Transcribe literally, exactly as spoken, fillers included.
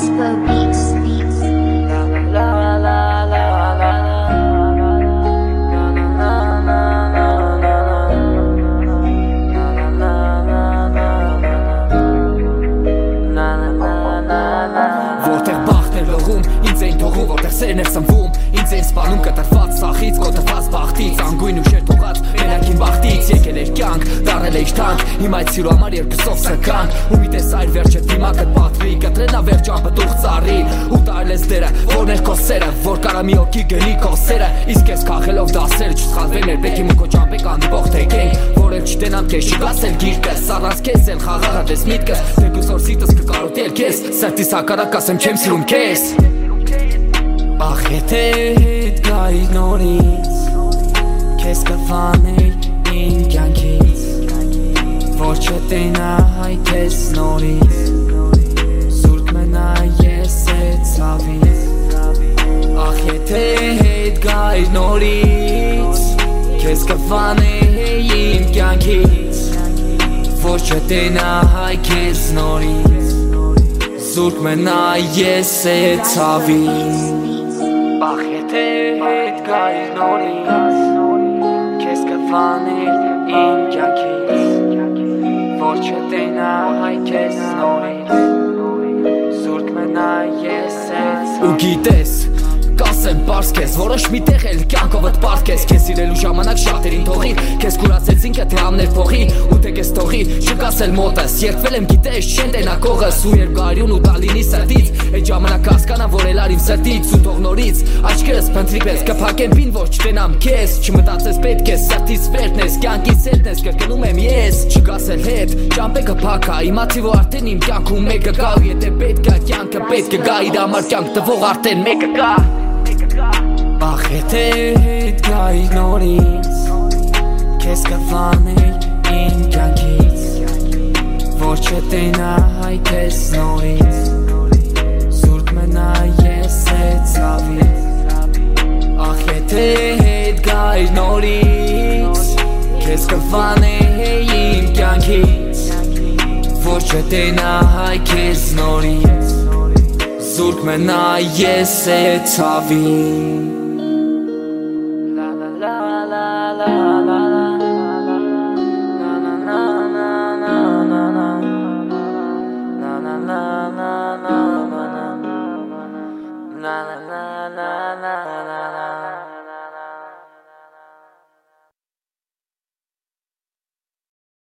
Crespo Beats. Որտեղ բախտեր լողում, ինձ էին թողում, որտեղ սերն էր սնվում, ինձ էին սպանում կտրված սախից, կոտրված բախտից, անգույն ուշեր թողած մենակին բախտից, եկել էր կյանք, դարել էիր թանկ, հիմա այդ սիրո համար երկուսով սրկանք, ու մի տեսայր վերջը դիմակդ պատվի, կտրենա վերջ անպտուղ ծառի, ու տարել ես դերը, որն էր քո սերը, որ կարա մի օքի գնի քո սերը, իսկ ես քաղելով դասեր, չսխալվեն մեր պետքի մուկո ճամպեք անդիվող թեքենք, որ էլ չտենամ քեզ, չգաս էլ գիրկս, առանց քեզ էլ խաղաղად ես միտքս, թեկուզ որ սիտս կկարոտի էլ քեզ, սրտիս հակառակ ասեմ չեմ սիրում քեզ Ախ եթե հետ գայի նորից Քեզ կվաներ իմ կյանքից Որ չտենա հայ քեզ նորից Սուրկ մնա ես էդ ցավից Ախ եթե հետ գայի նորից Քեզ կվաներ իմ կյանքից Որ չտենա հայ քեզ նորից Սուրկ մնա ես էդ ցավից Ախ եթե հետ գայի նորից Քեզ կվաներ իմ կյանքից Որ չտենա հայ քեզ նորից Սուրկ մնա ես էդ ցավից Ու գիտես Կասեմ պարզ քեզ, որոշ մի տեղ էլ կյանքովդ պարզ Քեզ սիրելու ժամանակ շատերին թողի Քեզ կուրացեցին կթե ամներ փողի Ու թե կես թողի, չկասել մոտս Երկվել եմ գիտես, չեն տենա կողս Ու երբ գարյուն ու տալինի սրտից Այդ ժամանակ հասկանա, որ էլ արիմ սրտից Ու թող նորից, աչքերս պնտրիպես Կփակեմ պին, որ չտենամ քեզ Չմտածես պետք ես, սրտից վերդն ես Կյանքից հետն ես, կրկնում եմ ես Չկասել հետ, ճամպեկը փակա Իմացի, որ արդեն իմ կյանքում մեկը կա Ու եթե պետք է կյանքը պետք է գա Իր համար կյանք տվող արդեն մեկը կա Ախ եթե հետ գայի նորից Քեզ կվաներ իմ կյանքից Որ չտենա հայ քեզ նորից Սուրկ մնա ես էդ ցավից Ախ եթե հետ գայի նորից Քեզ կվաներ իմ կյանքից Որ չտենա հայ քեզ նորից Սուրկ մնա ես էդ ցավից Na na na na na na na